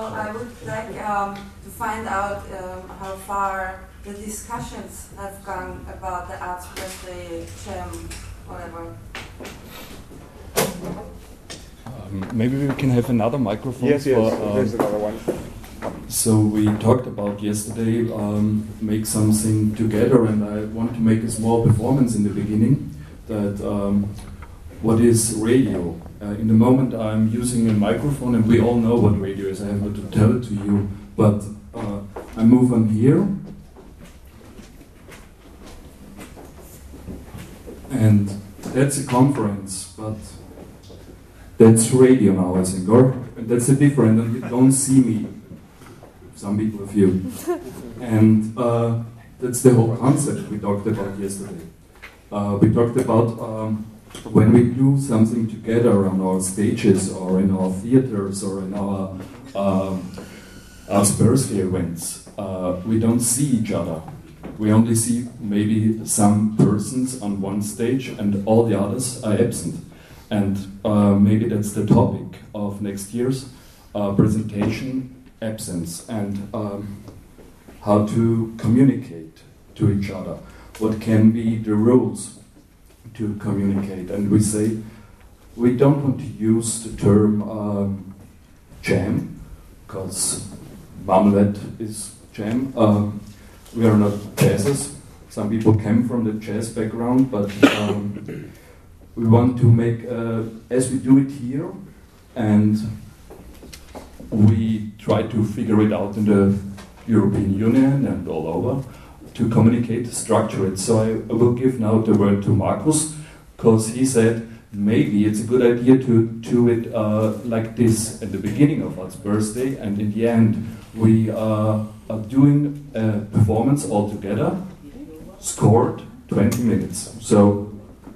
I would like to find out how far the discussions have gone about the Arts Birthday Jam, whatever. Maybe we can have another microphone. Yes, there's another one. So we talked about yesterday, make something together, and I want to make a small performance in the beginning. That what is radio? In the moment I'm using a microphone, and we all know what radio is. I have not to tell it to you, but I move on here, and that's a conference, but that's radio now, I think, or that's a different, and you don't see me. Some people of you, and that's the whole concept we talked about yesterday. We talked about when we do something together on our stages or in our theaters or in our Arts Birthday events, we don't see each other. We only see maybe some persons on one stage and all the others are absent. And maybe that's the topic of next year's presentation, absence, and how to communicate to each other. What can be the rules to communicate? And we say we don't want to use the term jam, because Marmalade is jam. We are not jazzers. Some people came from the jazz background, but we want to make, as we do it here, and we try to figure it out in the European Union and all over, to communicate, structure it. So I will give now the word to Markus, because he said maybe it's a good idea to do it like this at the beginning of Arts Birthday, and in the end we are doing a performance all together, scored 20 minutes. So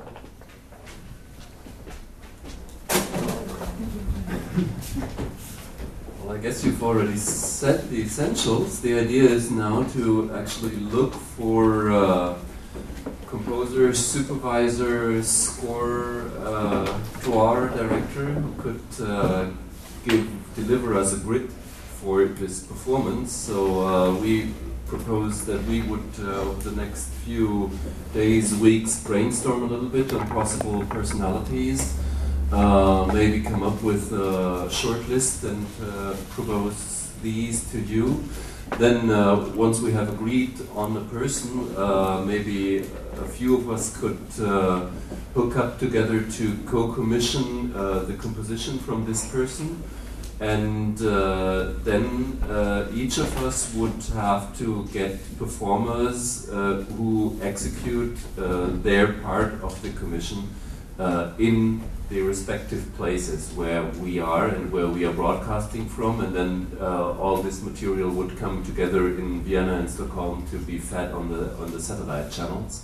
I guess you've already said the essentials. The idea is now to actually look for composer, supervisor, score, drawer, director who could deliver us a grid for this performance. So we propose that we would, over the next few days, weeks, brainstorm a little bit on possible personalities. Maybe come up with a short list and propose these to you. Then once we have agreed on a person, maybe a few of us could hook up together to co-commission the composition from this person. And then each of us would have to get performers who execute their part of the commission in the respective places where we are and where we are broadcasting from, and then all this material would come together in Vienna and Stockholm to be fed on the satellite channels.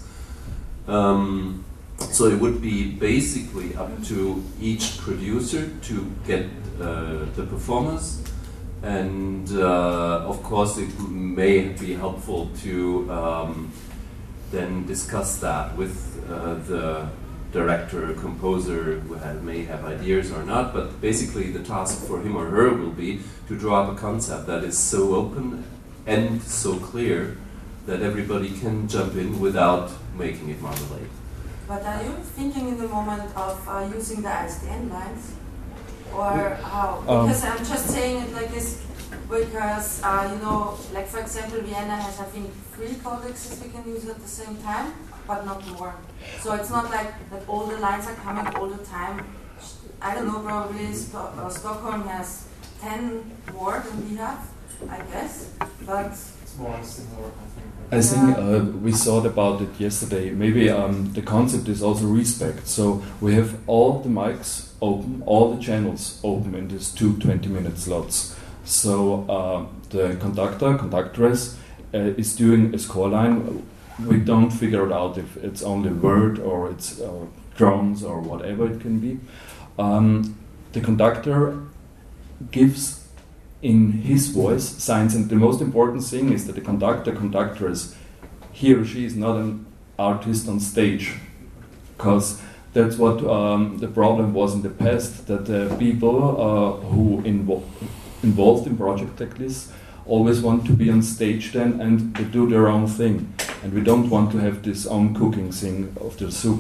So it would be basically up to each producer to get the performers, and of course it may be helpful to then discuss that with the director, composer who may have ideas or not, but basically the task for him or her will be to draw up a concept that is so open and so clear that everybody can jump in without making it marmalade. But are you thinking in the moment of using the ISDN lines? Or how? Because I'm just saying it like this because, you know, like for example, Vienna has, I think, 3 codexes we can use at the same time, but not more. So it's not like that all the lines are coming all the time. I don't know, probably Stockholm has 10 more than we have, I guess, but it's more similar, I think we thought about it yesterday. Maybe the concept is also respect. So we have all the mics open, all the channels open in these 2 20-minute slots. So the conductress is doing a score line. We don't figure it out if it's only word or it's drums or whatever it can be. The conductor gives in his voice signs, and the most important thing is that the conductress, he or she is not an artist on stage, because that's what the problem was in the past, that the people who involved in projects like this always want to be on stage then and they do their own thing. And we don't want to have this own cooking thing of the soup.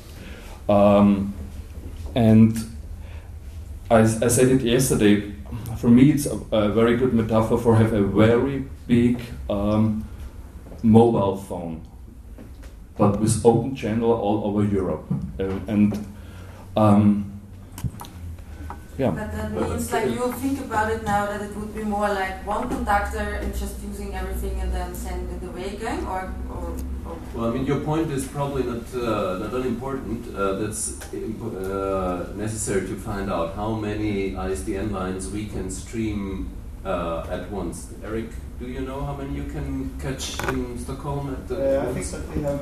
And I said it yesterday, for me it's a very good metaphor for have a very big mobile phone, but with open channel all over Europe. Yeah. But that means like you think about it now that it would be more like one conductor and just using everything and then send it away again, or Well, I mean, your point is probably not unimportant. That's necessary to find out how many ISDN lines we can stream at once. Eric, do you know how many you can catch in Stockholm at the I think that we have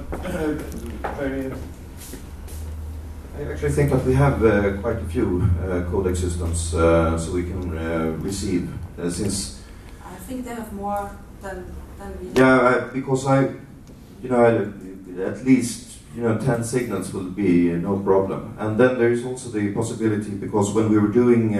I actually think that we have quite a few codec systems, so we can receive. Since I think they have more than we. Yeah, because at least 10 signals will be no problem. And then there is also the possibility, because when we were doing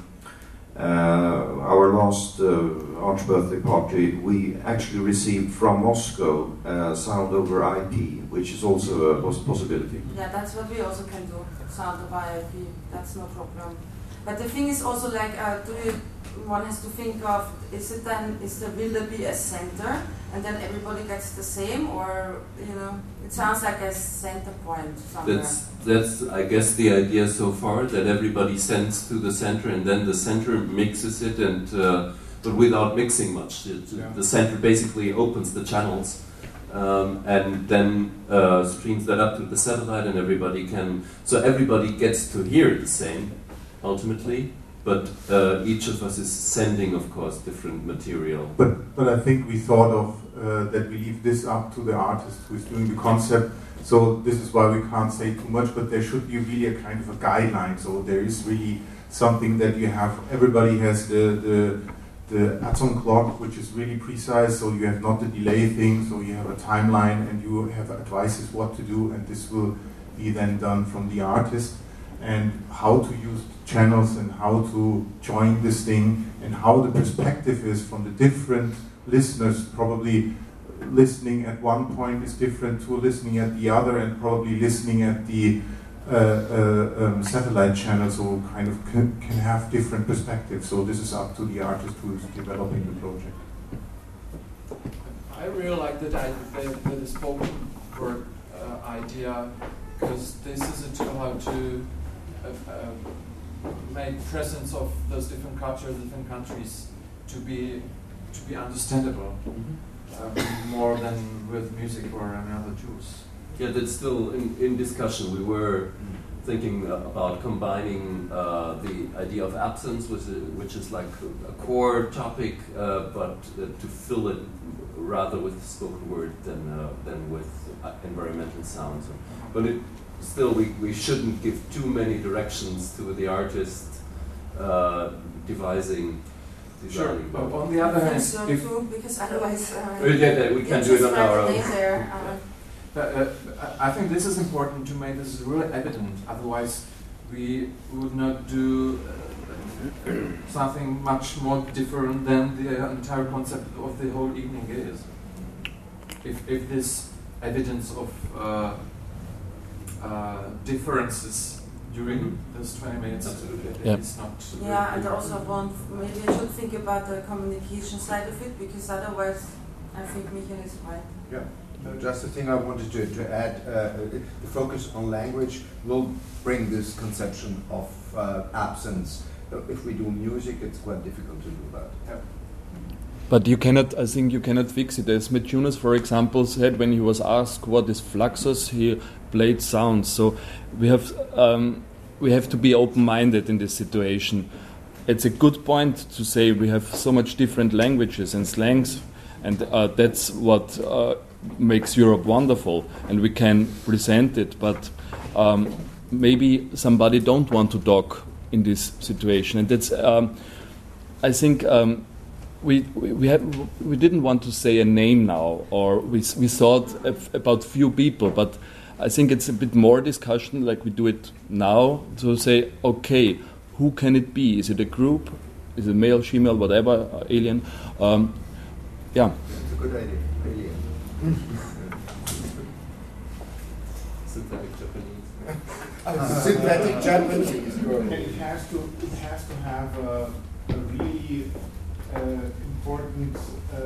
our last Arch birthday party, we actually received from Moscow sound over IP, which is also a possibility. Yeah, that's what we also can do, sound over IP, that's no problem. But the thing is also like, one has to think of, will there be a center and then everybody gets the same, or, it sounds like a center point somewhere. That's I guess the idea so far, that everybody sends to the center and then the center mixes it, and but without mixing much. The center basically opens the channels and then streams that up to the satellite, and everybody gets to hear the same ultimately. But each of us is sending, of course, different material. But I think we thought of that we leave this up to the artist who is doing the concept. So this is why we can't say too much, but there should be really a kind of a guideline. So there is really something that you have. Everybody has the atom clock, which is really precise. So you have not the delay thing. So you have a timeline, and you have advices what to do, and this will be then done from the artist, and how to use channels and how to join this thing, and how the perspective is from the different listeners. Probably listening at one point is different to listening at the other, and probably listening at the satellite channel, so kind of can have different perspectives. So this is up to the artist who is developing the project. I really like the spoken word idea, because this is a tool how to make presence of those different cultures, different countries to be understandable, more than with music or any other tools. Yeah, that's still in discussion. We were thinking about combining the idea of absence, which is like a core topic, but to fill it rather with spoken word than with environmental sounds. But still, we shouldn't give too many directions to the artist devising. Sure, but on the other hand, so too, because otherwise we can do it on our own. I think this is important to make this really evident. Otherwise, we would not do something much more different than the entire concept of the whole evening is. If this evidence of differences during those 20 minutes is not. Yeah, and also maybe I should think about the communication side of it, because otherwise I think Michael is right. Yeah. Just the thing I wanted to add, the focus on language will bring this conception of absence. If we do music, it's quite difficult to do that. Yeah. But I think you cannot fix it. As Metunas, for example, said when he was asked what is Fluxus, he played sounds. So we have to be open-minded in this situation. It's a good point to say we have so much different languages and slangs, and that's what makes Europe wonderful, and we can present it. But maybe somebody don't want to talk in this situation, and that's I think. We didn't want to say a name now, or we thought about few people, but I think it's a bit more discussion like we do it now to say, okay, who can it be? Is it a group? is it male, female, whatever, alien. Yeah. It's a good idea. Alien. Synthetic Japanese. Synthetic Japanese. And it has to have a really important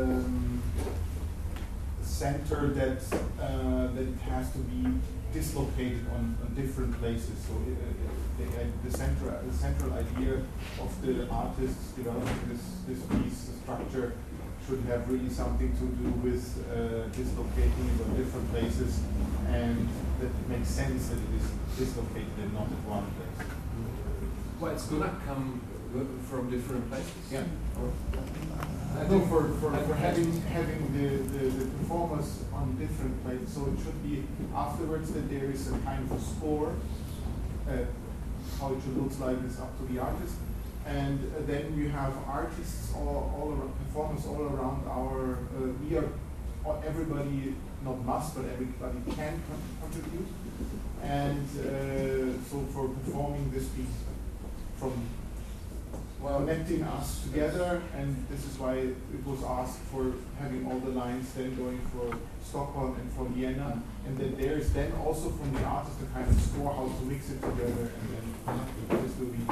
center that it has to be dislocated on different places. So the central idea of the artists developing this piece, the structure, should have really something to do with dislocating it on different places, and that it makes sense that it is dislocated and not at one place. Well, it's gonna come from different places. Yeah. I think for having the performers on different places, so it should be afterwards that there is a kind of a score. How it should look like is up to the artist, and then you have artists all around, performers all around our. Everybody not must, but everybody can contribute, and so for performing this piece from. Connecting us together, and this is why it was asked for having all the lines then going for Stockholm and for Vienna, and then there is then also from the artist a kind of score how to mix it together, and then this will be.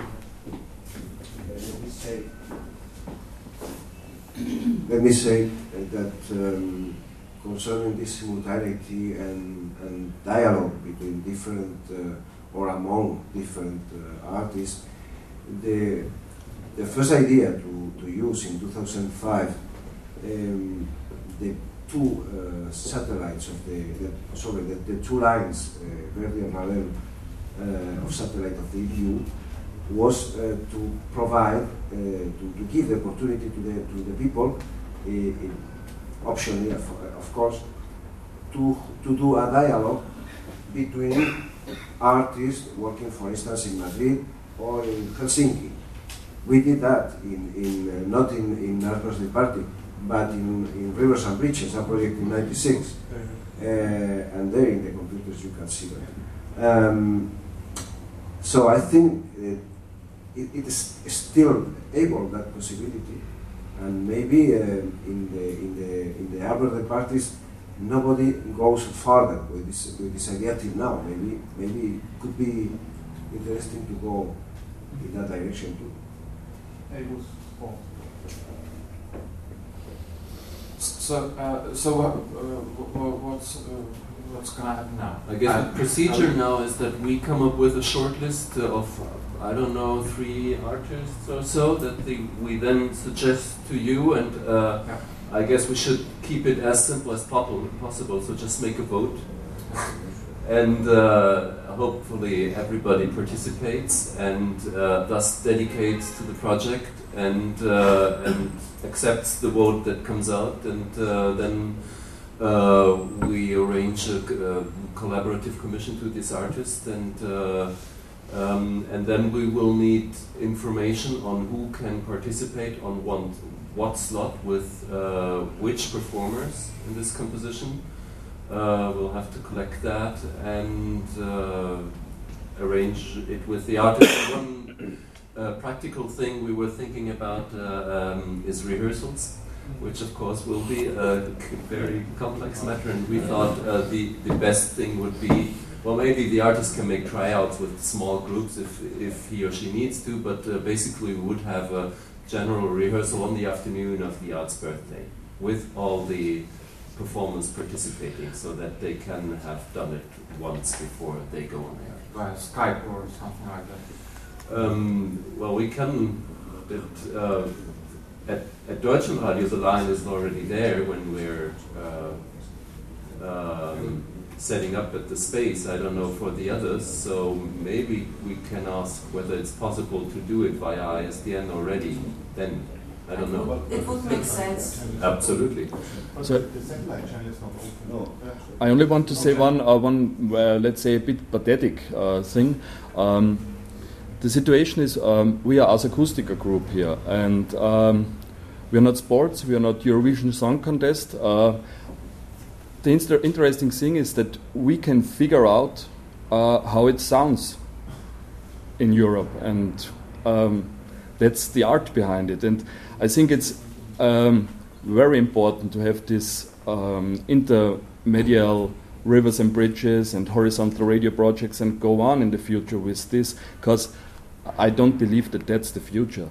Let me say that concerning this simultaneity and dialogue between different or among different artists, the first idea to use in 2005 the two satellites of the two lines, Verdi and Ravel, of satellite of the EDU, was to provide, to give the opportunity to the people, optionally of course, to do a dialogue between artists working, for instance, in Madrid or in Helsinki. We did that not in Art Birthday Party, but in Rivers and Bridges, a project in '96, and there in the computers you can see that. So I think it is still able, that possibility, and maybe in the Art Birthday Parties nobody goes further with this idea till now. Maybe it could be interesting to go in that direction too. It was Paul. What's gonna happen now? I guess the procedure now is that we come up with a short list of, I don't know, 3 artists or so that we then suggest to you, and I guess we should keep it as simple as possible, so just make a vote. And hopefully everybody participates and thus dedicates to the project and accepts the vote that comes out, and then we arrange a collaborative commission to this artist, and then we will need information on who can participate on what slot with which performers in this composition. We'll have to collect that and arrange it with the artist. One practical thing we were thinking about is rehearsals, which of course will be a very complex matter, and we thought the best thing would be, well, maybe the artist can make tryouts with small groups if he or she needs to, but basically we would have a general rehearsal on the afternoon of the art's birthday with all the performers participating, so that they can have done it once before they go on air. By Skype or something like that. Well, we can. At Deutschlandradio, the line is already there when we're setting up at the space. I don't know for the others, so maybe we can ask whether it's possible to do it via ISDN already. Then I don't know. It would make sense. Absolutely. So, The satellite channel is not open. No. I only want to say one let's say a bit pathetic thing. The situation is we are as Acoustica group here, and we are not sports, we are not Eurovision Song Contest. The interesting thing is that we can figure out how it sounds in Europe, and That's the art behind it, and I think it's very important to have this intermedial rivers and bridges and horizontal radio projects and go on in the future with this, because I don't believe that that's the future.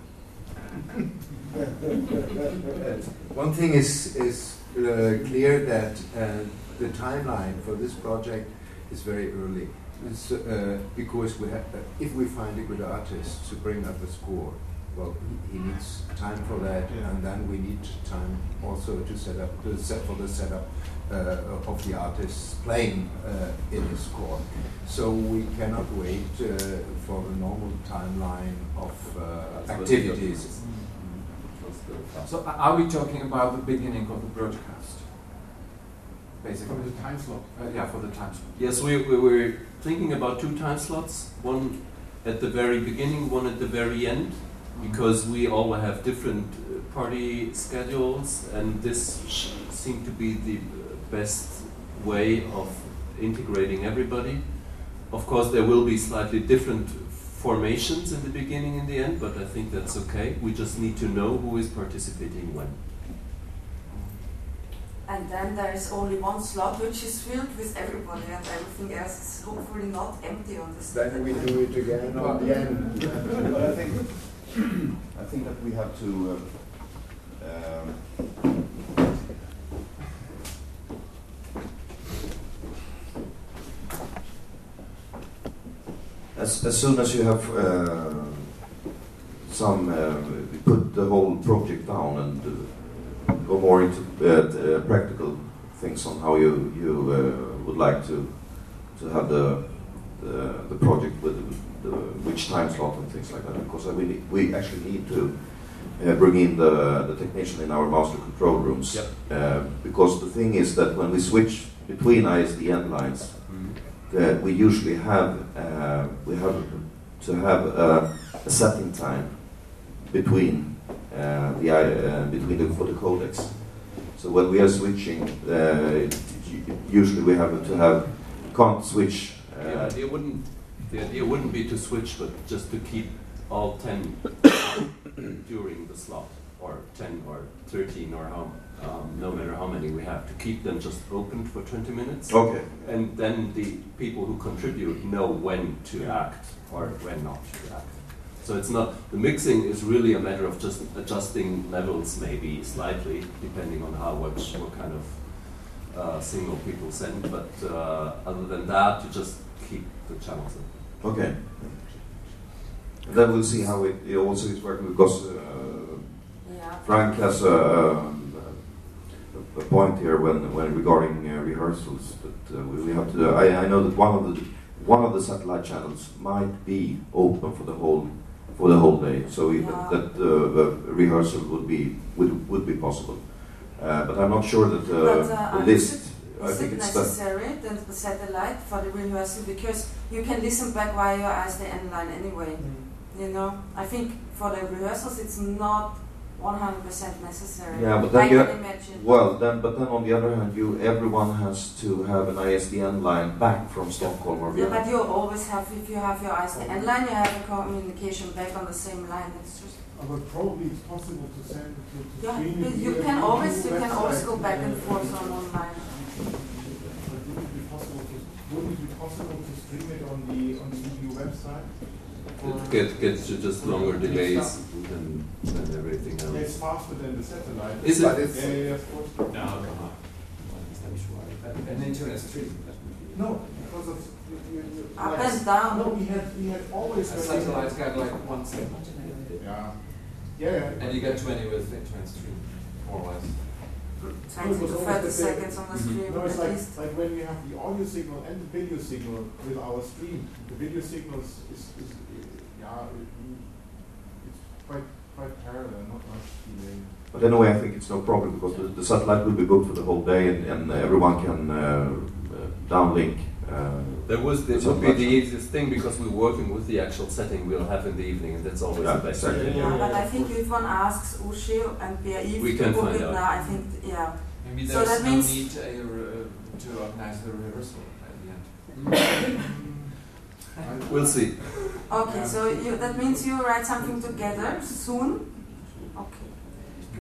One thing is clear that the timeline for this project is very early. It's, because we have, if we find a good artist to bring up a score, well, he needs time for that, and then we need time also to set up for the setup of the artists playing in his score. So we cannot wait for the normal timeline of activities. So are we talking about the beginning of the broadcast? Basically. For the time slot. Yeah, for the time slot. Yes, we were thinking about 2 time slots, one at the very beginning, one at the very end, because we all have different party schedules, and this seemed to be the best way of integrating everybody. Of course, there will be slightly different formations in the beginning and the end, but I think that's okay. We just need to know who is participating when. And then there is only one slot which is filled with everybody, and everything else is hopefully not empty on this. Then we do it again on the end. But I think that we have to as soon as you have put the whole project down and go more into practical things on how you would like to have the project with which time slot and things like that, because we actually need to bring in the technician in our master control rooms. Yep. Because the thing is that when we switch between ISDN lines, we usually have to have a setting time between for the codecs. So when we are switching, usually we can't switch. The idea wouldn't be to switch, but just to keep all 10 during the slot, or 10 or 13 or no matter how many we have, to keep them just open for 20 minutes. Okay. And then the people who contribute know when to act or when not to act. So it's not, the mixing is really a matter of just adjusting levels maybe slightly, depending on what kind of signal people send, but other than that, you just keep the channels in. Okay. And then we'll see how it also is working, because Frank has a point here when regarding rehearsals that we have to. I know that one of the satellite channels might be open for the whole day, so that rehearsal would be possible. But I'm not sure that the list. Is it necessary, the satellite, for the rehearsal? Because you can listen back via your ISDN line anyway. You know, I think for the rehearsals it's not 100% necessary. Yeah, but then but then on the other hand, everyone has to have an ISDN line back from Stockholm or Vienna. Yeah, but you always have, if you have your ISDN line, you have a communication back on the same line. It's just. But probably it's possible to send to stream it. You can always go back and forth on online. Wouldn't it be possible to stream it on the EU website? It gets to just longer delays than everything else. It's faster than the satellite. Is it? Yeah, of course. No, come on. An internet stream. No, because of up and down. No, we had always. A satellite's got like 1 second. Yeah. And you get 20 with internet stream, more or less. 20 to 30 seconds on the stream, No, it's at least. like when we have the audio signal and the video signal with our stream. The video signal is it's quite parallel, not much delay. But anyway, I think it's no problem, because the satellite will be booked for the whole day, and everyone can downlink. That would be the easiest thing, because we're working with the actual setting we'll have in the evening, and that's always the best. Yeah, but I think if one asks Uschi and BAE we to can book find it out. now, I think, Maybe So there's that no means need to organize the rehearsal at the end. We'll see. Okay, so that means you write something together soon? Okay.